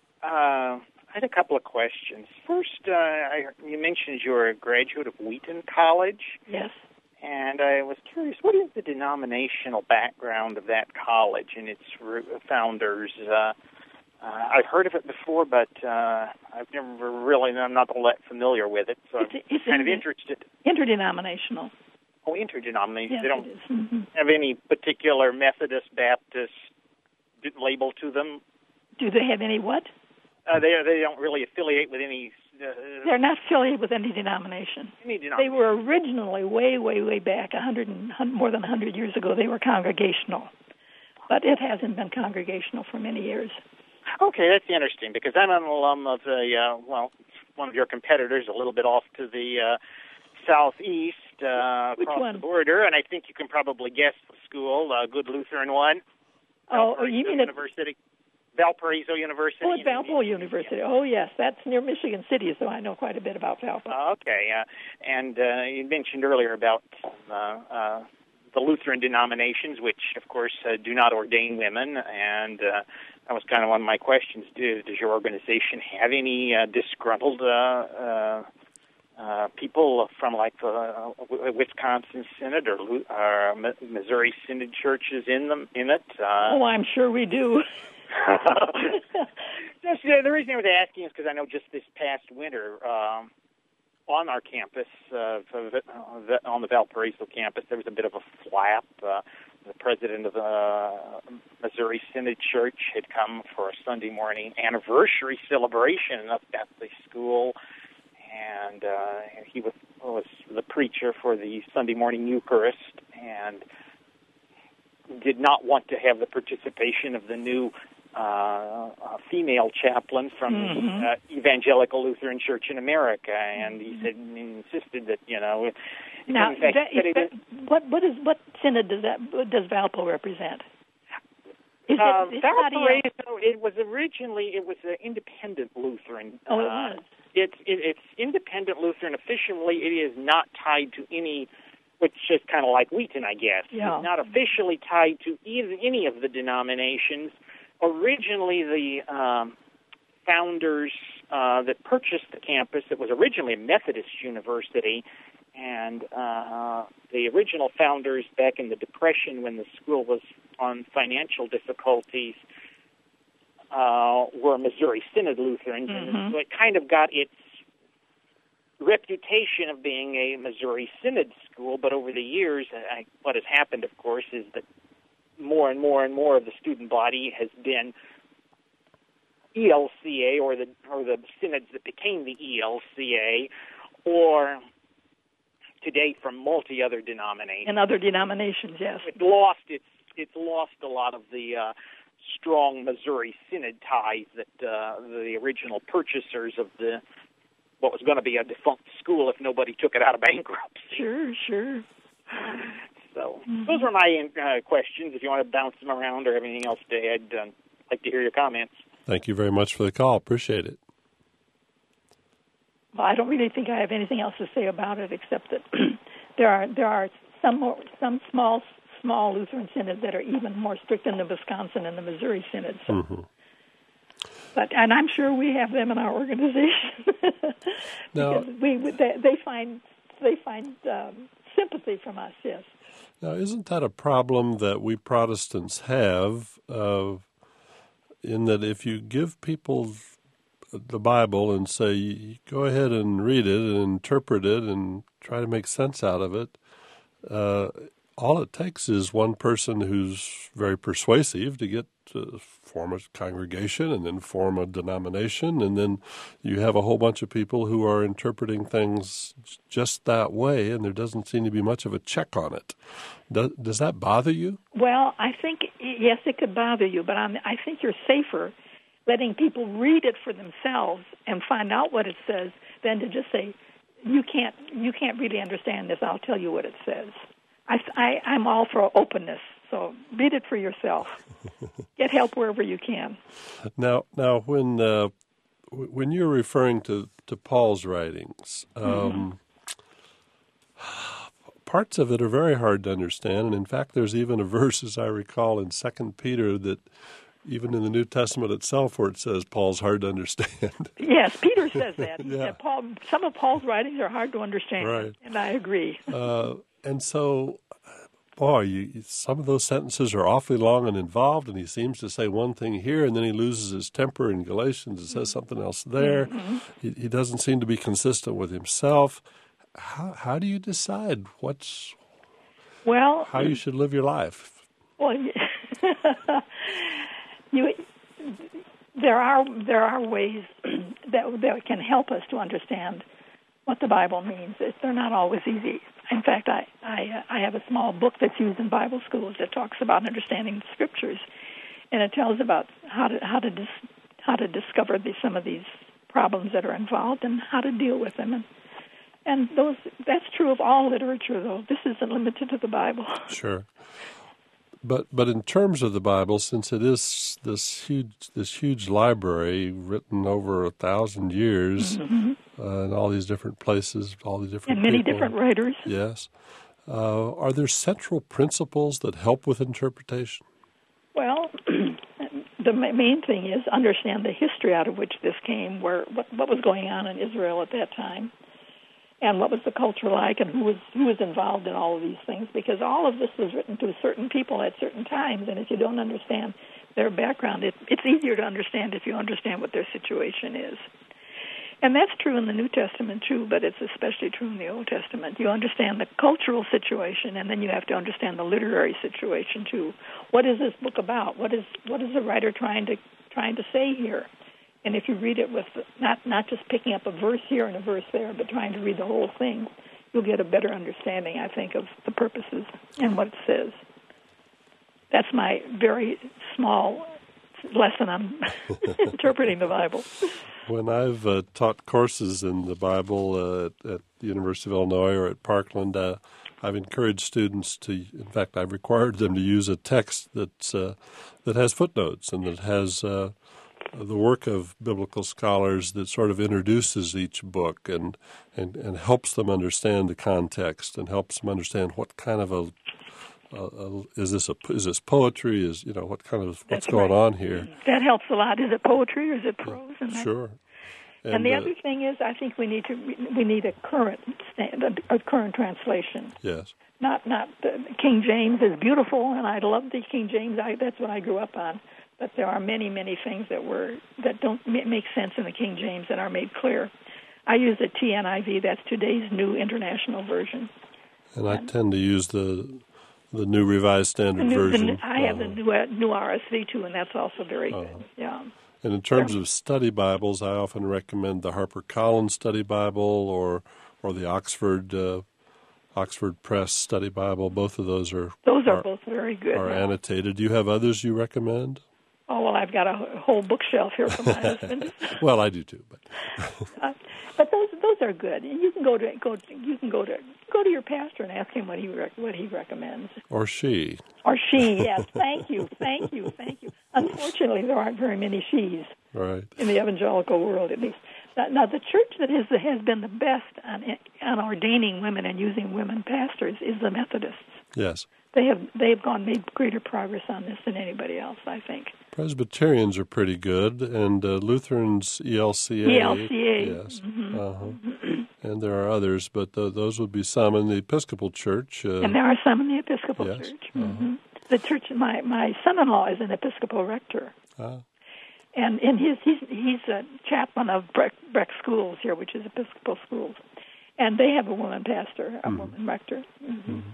Uh, I had a couple of questions. First, uh, I, you mentioned you're a graduate of Wheaton College. Yes. And I was curious, what is the denominational background of that college and its founders? Uh, uh, I've heard of it before, but uh, I've never really, I'm not all that familiar with it, so it's, I'm it's kind inter- of interested. Interdenominational. Oh, interdenominational. Yes, they don't it is. Mm-hmm. have any particular Methodist, Baptist label to them? Do they have any what? Uh, they they don't really affiliate with any. Uh, They're not affiliated with any denomination. Any denomination. They were originally way, way, way back, a hundred and more than a hundred years ago. They were congregational, but it hasn't been congregational for many years. Okay, that's interesting because I'm an alum of the uh, well, one of your competitors, a little bit off to the uh, southeast uh, Which across one? the border, and I think you can probably guess the school, uh, Good Lutheran one. Oh, oh you mean University? It- Valparaiso University. Oh, at Valpo University. Oh, yes. That's near Michigan City, so I know quite a bit about Valpo. Uh, okay. Uh, and uh, you mentioned earlier about uh, uh, the Lutheran denominations, which, of course, uh, do not ordain women. And uh, that was kind of one of my questions. Do, does your organization have any uh, disgruntled uh, uh, uh, people from, like, the uh, Wisconsin Synod or uh, Missouri Synod churches in them in it? Uh, oh, I'm sure we do. Just, uh, the reason I was asking is because I know just this past winter, um, on our campus, uh, on the Valparaiso campus, there was a bit of a flap. Uh, the president of the Missouri Synod Church had come for a Sunday morning anniversary celebration up at the school, and uh, he was, was the preacher for the Sunday morning Eucharist, and did not want to have the participation of the new uh, uh, female chaplain from mm-hmm. the uh, Evangelical Lutheran Church in America, and he said he insisted that you know. Now, fact, that, is that, what what is what synod does that does Valpo represent? Is uh, it, Valparaiso, it was originally it was an independent Lutheran. Oh, it uh, was. It's it, it's independent Lutheran. Officially, it is not tied to any. Which is kind of like Wheaton, I guess. Yeah. It's not officially tied to either, any of the denominations. Originally, the um, founders uh, that purchased the campus, it was originally a Methodist university, and uh, the original founders back in the Depression when the school was on financial difficulties uh, were Missouri Synod Lutherans, mm-hmm. and so it kind of got its reputation of being a Missouri Synod school, but over the years, I, what has happened, of course, is that more and more and more of the student body has been E L C A, or the or the synods that became the E L C A, or today from multi other denominations. And other denominations, yes. It lost its it's lost a lot of the uh, strong Missouri Synod ties that uh, the original purchasers of the what was going to be a defunct school if nobody took it out of bankruptcy. Sure, sure. So mm-hmm. those are my uh, questions. If you want to bounce them around or have anything else to add, I'd uh, like to hear your comments. Thank you very much for the call. Appreciate it. Well, I don't really think I have anything else to say about it except that there are there are some more, some small small Lutheran synods that are even more strict than the Wisconsin and the Missouri synods. So. Mm-hmm. But and I'm sure we have them in our organization now, because we they, they find they find um, sympathy from us. Yes. Now, isn't that a problem that we Protestants have? Uh, in that, if you give people the Bible and say, "Go ahead and read it and interpret it and try to make sense out of it," uh, all it takes is one person who's very persuasive to get to form a congregation and then form a denomination, and then you have a whole bunch of people who are interpreting things just that way, and there doesn't seem to be much of a check on it. Does, does that bother you? Well, I think, yes, it could bother you, but I'm, I think you're safer letting people read it for themselves and find out what it says than to just say, you can't, you can't really understand this, I'll tell you what it says. I, I, I'm all for openness, so read it for yourself. Get help wherever you can. Now, now, when uh, when you're referring to, to Paul's writings, um, mm-hmm. parts of it are very hard to understand, and in fact, there's even a verse, as I recall, in Second Peter that even in the New Testament itself, where it says Paul's hard to understand. Yes, Peter says that. yeah. that Paul, some of Paul's writings are hard to understand, right. and I agree. uh, and so, boy, you, some of those sentences are awfully long and involved, and he seems to say one thing here, and then he loses his temper in Galatians and says something else there. Mm-hmm. He, he doesn't seem to be consistent with himself. How, how do you decide what's well how you should live your life? Well, you, there are there are ways that that can help us to understand what the Bible means. They're not always easy. In fact, I I, I have a small book that's used in Bible schools that talks about understanding the Scriptures, and it tells about how to how to dis, how to discover the, some of these problems that are involved and how to deal with them. And and those that's true of all literature, though. This isn't limited to the Bible. Sure. But but in terms of the Bible, since it is this huge this huge library written over a thousand years, mm-hmm. uh, in all these different places, all the different and many people, different writers. Yes, uh, are there central principles that help with interpretation? Well, the main thing is understand the history out of which this came, where what, what was going on in Israel at that time, and what was the culture like, and who was who was involved in all of these things, because all of this was written to certain people at certain times, and if you don't understand their background, it, it's easier to understand if you understand what their situation is. And that's true in the New Testament, too, but it's especially true in the Old Testament. You understand the cultural situation, and then you have to understand the literary situation, too. What is this book about? What is what is the writer trying to trying to say here? And if you read it with not, not just picking up a verse here and a verse there, but trying to read the whole thing, you'll get a better understanding, I think, of the purposes and what it says. That's my very small lesson on interpreting the Bible. When I've uh, taught courses in the Bible uh, at, at the University of Illinois or at Parkland, uh, I've encouraged students to, in fact, I've required them to use a text that's, uh, that has footnotes and that has uh, the work of biblical scholars that sort of introduces each book and, and, and helps them understand the context and helps them understand what kind of a Uh, uh, is this a is this poetry? Is you know what kind of what's That's going right. on here? That helps a lot. Is it poetry or is it prose? And that, sure. And, and the uh, other thing is, I think we need to we need a current stand, a current translation. Yes. Not not the King James is beautiful, and I love the King James. I, that's what I grew up on. But there are many many things that were that don't make sense in the King James that are made clear. I use the T N I V. That's today's New International Version. And I tend to use the. The New Revised Standard the new, Version. The new, I have uh, the new, uh, new R S V too, and that's also very uh, good. Yeah. And in terms of study Bibles, I often recommend the HarperCollins Study Bible or or the Oxford uh, Oxford Press Study Bible. Both of those are those are, are both very good. Are now. annotated. Do you have others you recommend? Oh well, I've got a whole bookshelf here for my husband. Well, I do too, but uh, but those those are good. And you can go to go you can go to go to your pastor and ask him what he rec- what he recommends. Or she. Or she, yes. Thank you, thank you, thank you. Unfortunately, there aren't very many she's right. in the evangelical world, at least. Now, now the church that is has been the best on, on ordaining women and using women pastors is the Methodists. Yes. They have they have gone made greater progress on this than anybody else, I think. Presbyterians are pretty good, and uh, Lutherans, E L C A. E L C A. Yes. Mm-hmm. Uh-huh. And there are others, but uh, those would be some in the Episcopal Church. Uh, and there are some in the Episcopal yes. Church. Uh-huh. Mm-hmm. The church. My my son-in-law is an Episcopal rector, ah. and in his he's he's a chaplain of Breck, Breck Schools here, which is Episcopal schools, and they have a woman pastor, a mm-hmm. woman rector. Mm-hmm. Mm-hmm.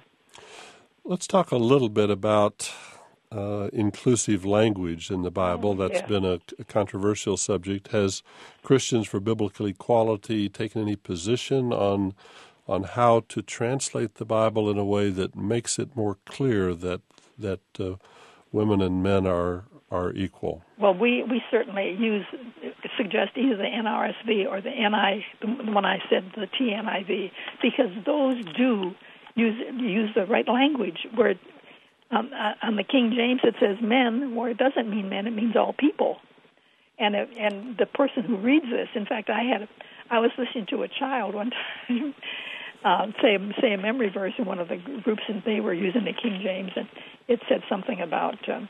Let's talk a little bit about uh, inclusive language in the Bible. Oh, That's yeah. been a, a controversial subject. Has Christians for Biblical Equality taken any position on on how to translate the Bible in a way that makes it more clear that that uh, women and men are are equal? Well, we, we certainly use suggest either the N R S V or the N I the one I said the T N I V because those do use use the right language. Where um, uh, on the King James it says men, where it doesn't mean men, it means all people. And it, and the person who reads this, in fact, I had a, I was listening to a child one time uh, say say a memory verse in one of the groups, and they were using the King James, and it said something about um,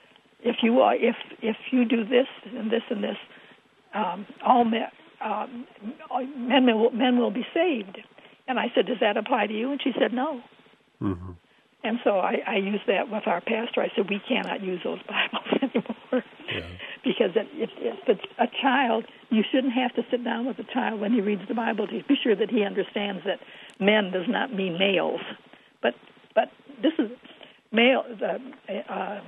if you are if if you do this and this and this, um, all men um, men will men will be saved. And I said, does that apply to you? And she said, no. Mm-hmm. And so I, I used that with our pastor. I said, we cannot use those Bibles anymore. Yeah. Because if, if it's a child, you shouldn't have to sit down with a child when he reads the Bible to be sure that he understands that men does not mean males. But but this is male. Uh, uh,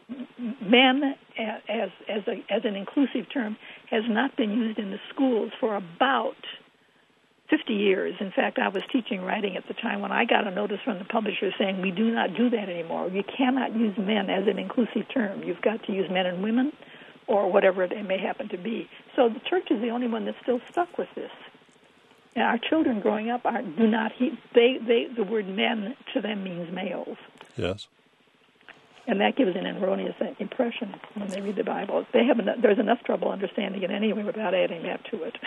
men as as a, as an inclusive term has not been used in the schools for about fifty years. In fact, I was teaching writing at the time when I got a notice from the publisher saying we do not do that anymore. You cannot use men as an inclusive term. You've got to use men and women or whatever it may happen to be. So the church is the only one that's still stuck with this. And our children growing up are do not he, they they the word men to them means males. Yes. And that gives an erroneous impression when they read the Bible. They have enough, there's enough trouble understanding it anyway without adding that to it.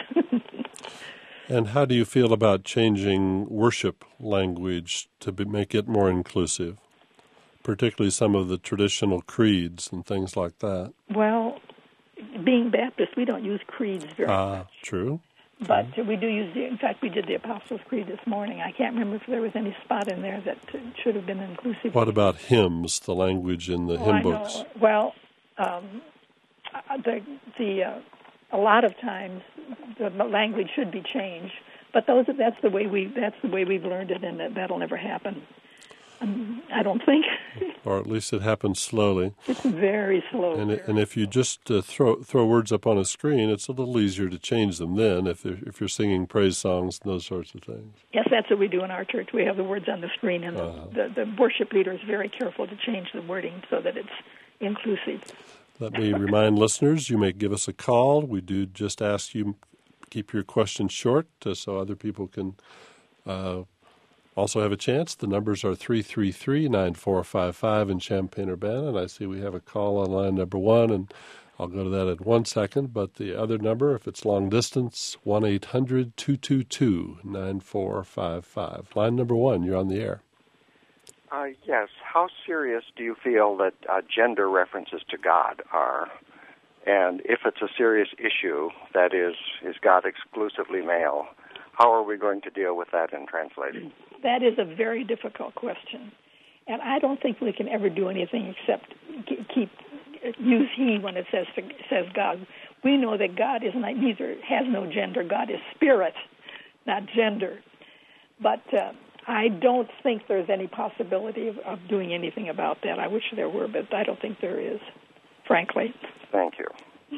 And how do you feel about changing worship language to be, make it more inclusive, particularly some of the traditional creeds and things like that? Well, being Baptist, we don't use creeds very Ah, much. true. But mm-hmm. we do use, the, in fact, we did the Apostles' Creed this morning. I can't remember if there was any spot in there that should have been inclusive. What about hymns, the language in the oh, hymn I books? know. Well, um, the the uh, a lot of times the language should be changed, but those that's the way we that's the way we've learned it, and that, that'll never happen. Um, I don't think. Or at least it happens slowly. It's very slow. And, it, and if you just uh, throw throw words up on a screen, it's a little easier to change them then if if you're singing praise songs and those sorts of things. Yes, that's what we do in our church. We have the words on the screen, and uh-huh. the, the, the worship leader is very careful to change the wording so that it's inclusive. Let me remind listeners, you may give us a call. We do just ask you keep your questions short uh, so other people can uh, also have a chance. The numbers are three three three, nine four five five in Champaign-Urbana, and I see we have a call on line number one, and I'll go to that in one second. But the other number, if it's long distance, one eight hundred, two two two, nine four five five. Line number one, you're on the air. Uh, yes. How serious do you feel that uh, gender references to God are? And if it's a serious issue, that is, is God exclusively male, how are we going to deal with that in translating? That is a very difficult question. And I don't think we can ever do anything except keep use he when it says says God. We know that God is not, neither has no gender. God is spirit, not gender. But uh, I don't think there's any possibility of, of doing anything about that. I wish there were, but I don't think there is, frankly. Thank you.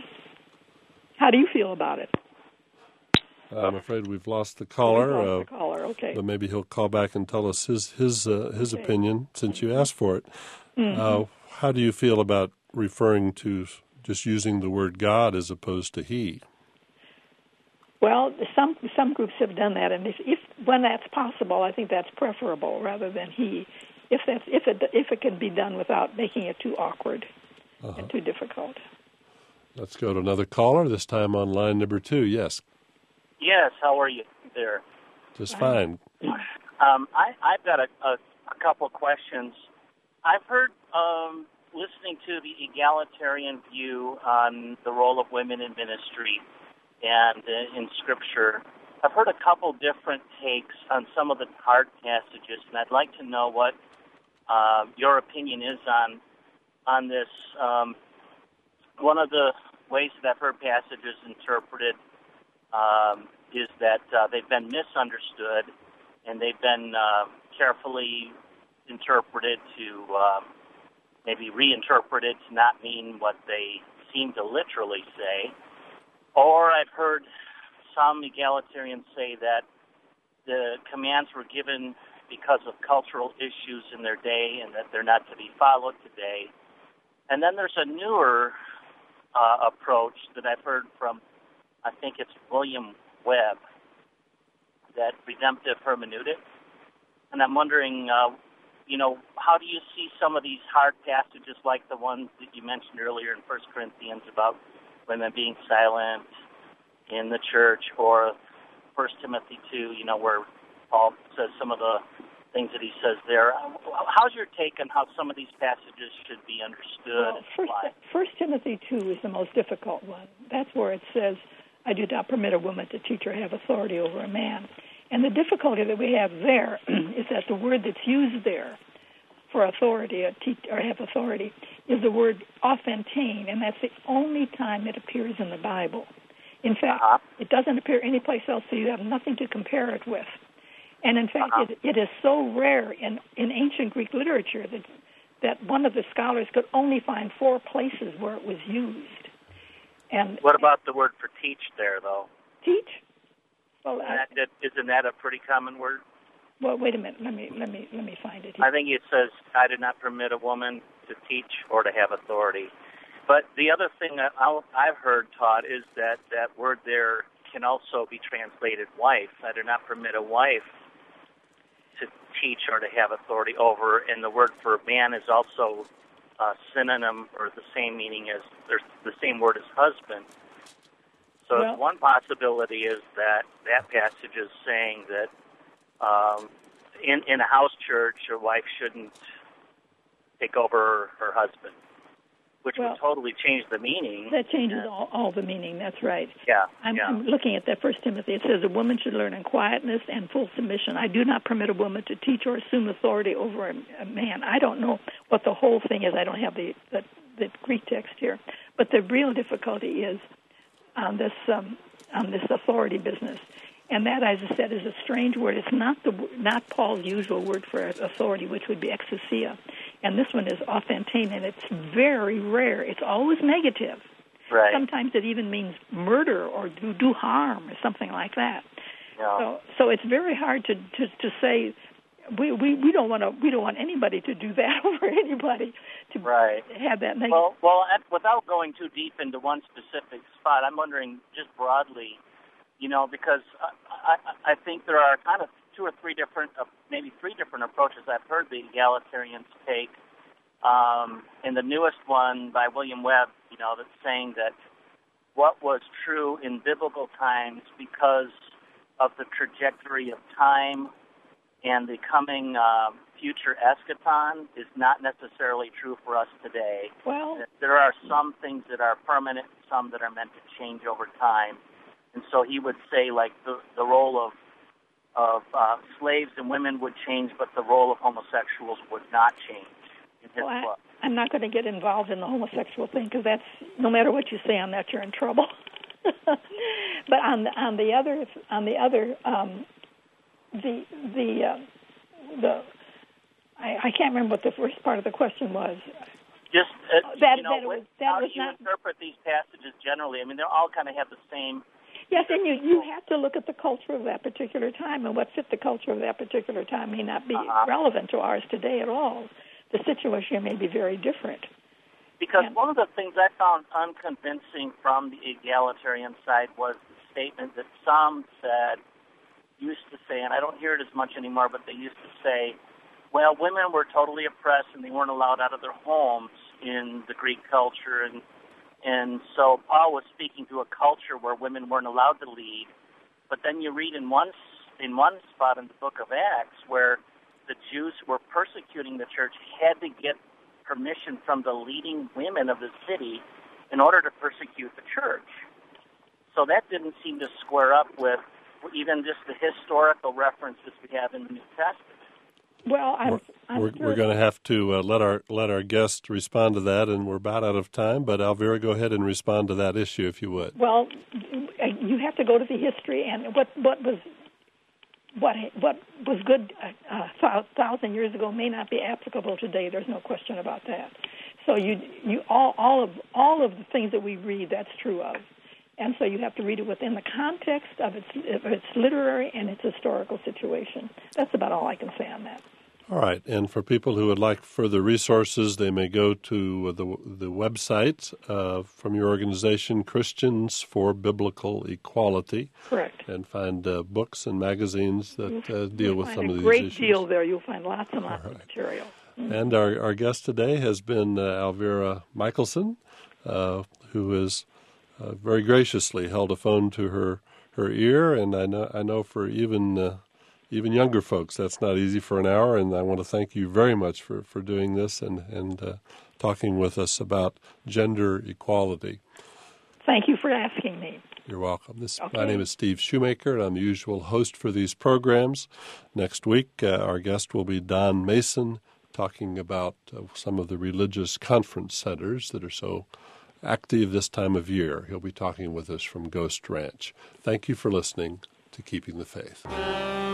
How do you feel about it? I'm afraid we've lost the caller. We've lost uh, the caller, okay. But maybe he'll call back and tell us his his uh, his okay. opinion since you asked for it. Mm-hmm. Uh, how do you feel about referring to just using the word God as opposed to he? Well, some some groups have done that, and if, if when that's possible, I think that's preferable rather than he. If that's if it if it can be done without making it too awkward uh-huh. and too difficult. Let's go to another caller. This time on line number two. Yes. Yes. How are you there? Just fine. Um, I, I've got a, a, a couple questions. I've heard, um, listening to the egalitarian view on the role of women in ministry and uh, in Scripture, I've heard a couple different takes on some of the hard passages, and I'd like to know what uh, your opinion is on on this. Um, one of the ways that I've heard passages interpreted um, is that uh, they've been misunderstood, and they've been uh, carefully interpreted to um, maybe reinterpreted to not mean what they seem to literally say. Or I've heard some egalitarians say that the commands were given because of cultural issues in their day and that they're not to be followed today. And then there's a newer uh, approach that I've heard from, I think it's William Webb, that redemptive hermeneutic. And I'm wondering, uh, you know, how do you see some of these hard passages like the ones that you mentioned earlier in First Corinthians about women being silent in the church, or First Timothy two, you know, where Paul says some of the things that he says there. How's your take on how some of these passages should be understood? Well, first, First Timothy two is the most difficult one. That's where it says, I do not permit a woman to teach or have authority over a man. And the difficulty that we have there is that the word that's used there for authority or, teach, or have authority is the word authentane, and that's the only time it appears in the Bible. In fact, uh-huh. it doesn't appear anyplace else, so you have nothing to compare it with. And in fact, uh-huh. it, it is so rare in, in ancient Greek literature that that one of the scholars could only find four places where it was used. And what about the word for teach there, though? Teach? Well, isn't that, that, isn't that a pretty common word? Well, wait a minute. Let me let me let me find it here. I think it says, "I did not permit a woman to teach or to have authority." But the other thing that I've heard taught is that that word there can also be translated wife. I do not permit a wife to teach or to have authority over, and the word for man is also a synonym or the same meaning as, there's the same word as husband. So well, one possibility is that that passage is saying that um, in, in a house church, a wife shouldn't take over her husband, which well, would totally change the meaning. That changes yeah. all, all the meaning, that's right. Yeah, I'm, yeah. I'm looking at that First Timothy. It says, a woman should learn in quietness and full submission. I do not permit a woman to teach or assume authority over a, a man. I don't know what the whole thing is. I don't have the, the, the Greek text here. But the real difficulty is on this um, on this authority business. And that, as I said, is a strange word. It's not the not Paul's usual word for authority, which would be exousia. And this one is authentane, and it's very rare. It's always negative. Right. Sometimes it even means murder or do, do harm or something like that. Yeah. So, so it's very hard to, to, to say we, we, we don't want to we don't want anybody to do that over anybody to right. have that negative. Well, well, without going too deep into one specific spot, I'm wondering just broadly. You know, because I, I, I think there are kind of two or three different, uh, maybe three different approaches I've heard the egalitarians take. Um, and the newest one by William Webb, you know, that's saying that what was true in biblical times because of the trajectory of time and the coming uh, future eschaton is not necessarily true for us today. Well, there are some things that are permanent, some that are meant to change over time. And so he would say, like, the, the role of of uh, slaves and women would change, but the role of homosexuals would not change in his well, book. I, I'm not going to get involved in the homosexual thing because that's, no matter what you say on that, you're in trouble. But on the, on the other, on the other, um, the the uh, the I, I can't remember what the first part of the question was. Just uh, that, you know, that it was, that how was do you not, interpret these passages generally? I mean, they all kind of have the same. Yes, and you, you have to look at the culture of that particular time, and what fit the culture of that particular time may not be uh-huh. relevant to ours today at all. The situation may be very different. Because and, one of the things I found unconvincing from the egalitarian side was the statement that some said, used to say, and I don't hear it as much anymore, but they used to say, well, women were totally oppressed and they weren't allowed out of their homes in the Greek culture, and And so Paul was speaking to a culture where women weren't allowed to lead. But then you read in one in one spot in the book of Acts where the Jews who were persecuting the church had to get permission from the leading women of the city in order to persecute the church. So that didn't seem to square up with even just the historical references we have in the New Testament. Well, I'm, we're I'm we're, sure we're going to have to uh, let our let our guest respond to that, and we're about out of time. But Elvira, go ahead and respond to that issue, if you would. Well, you have to go to the history, and what what was what what was good a uh, thousand years ago may not be applicable today. There's no question about that. So you you all all of all of the things that we read, that's true of. And so you have to read it within the context of its, of its literary and its historical situation. That's about all I can say on that. All right. And for people who would like further resources, they may go to the the website uh, from your organization, Christians for Biblical Equality. Correct. And find uh, books and magazines that uh, deal with some of these issues. You'll find a great deal there. You'll find lots and lots right. of material. Mm-hmm. And our, our guest today has been uh, Elvira Michelson, uh, who is Uh, very graciously held a phone to her, her ear, and I know I know for even uh, even younger folks that's not easy for an hour. And I want to thank you very much for, for doing this and and uh, talking with us about gender equality. Thank you for asking me. You're welcome. This okay. My name is Steve Shoemaker, and I'm the usual host for these programs. Next week, uh, our guest will be Don Mason, talking about uh, some of the religious conference centers that are so active this time of year. He'll be talking with us from Ghost Ranch. Thank you for listening to Keeping the Faith.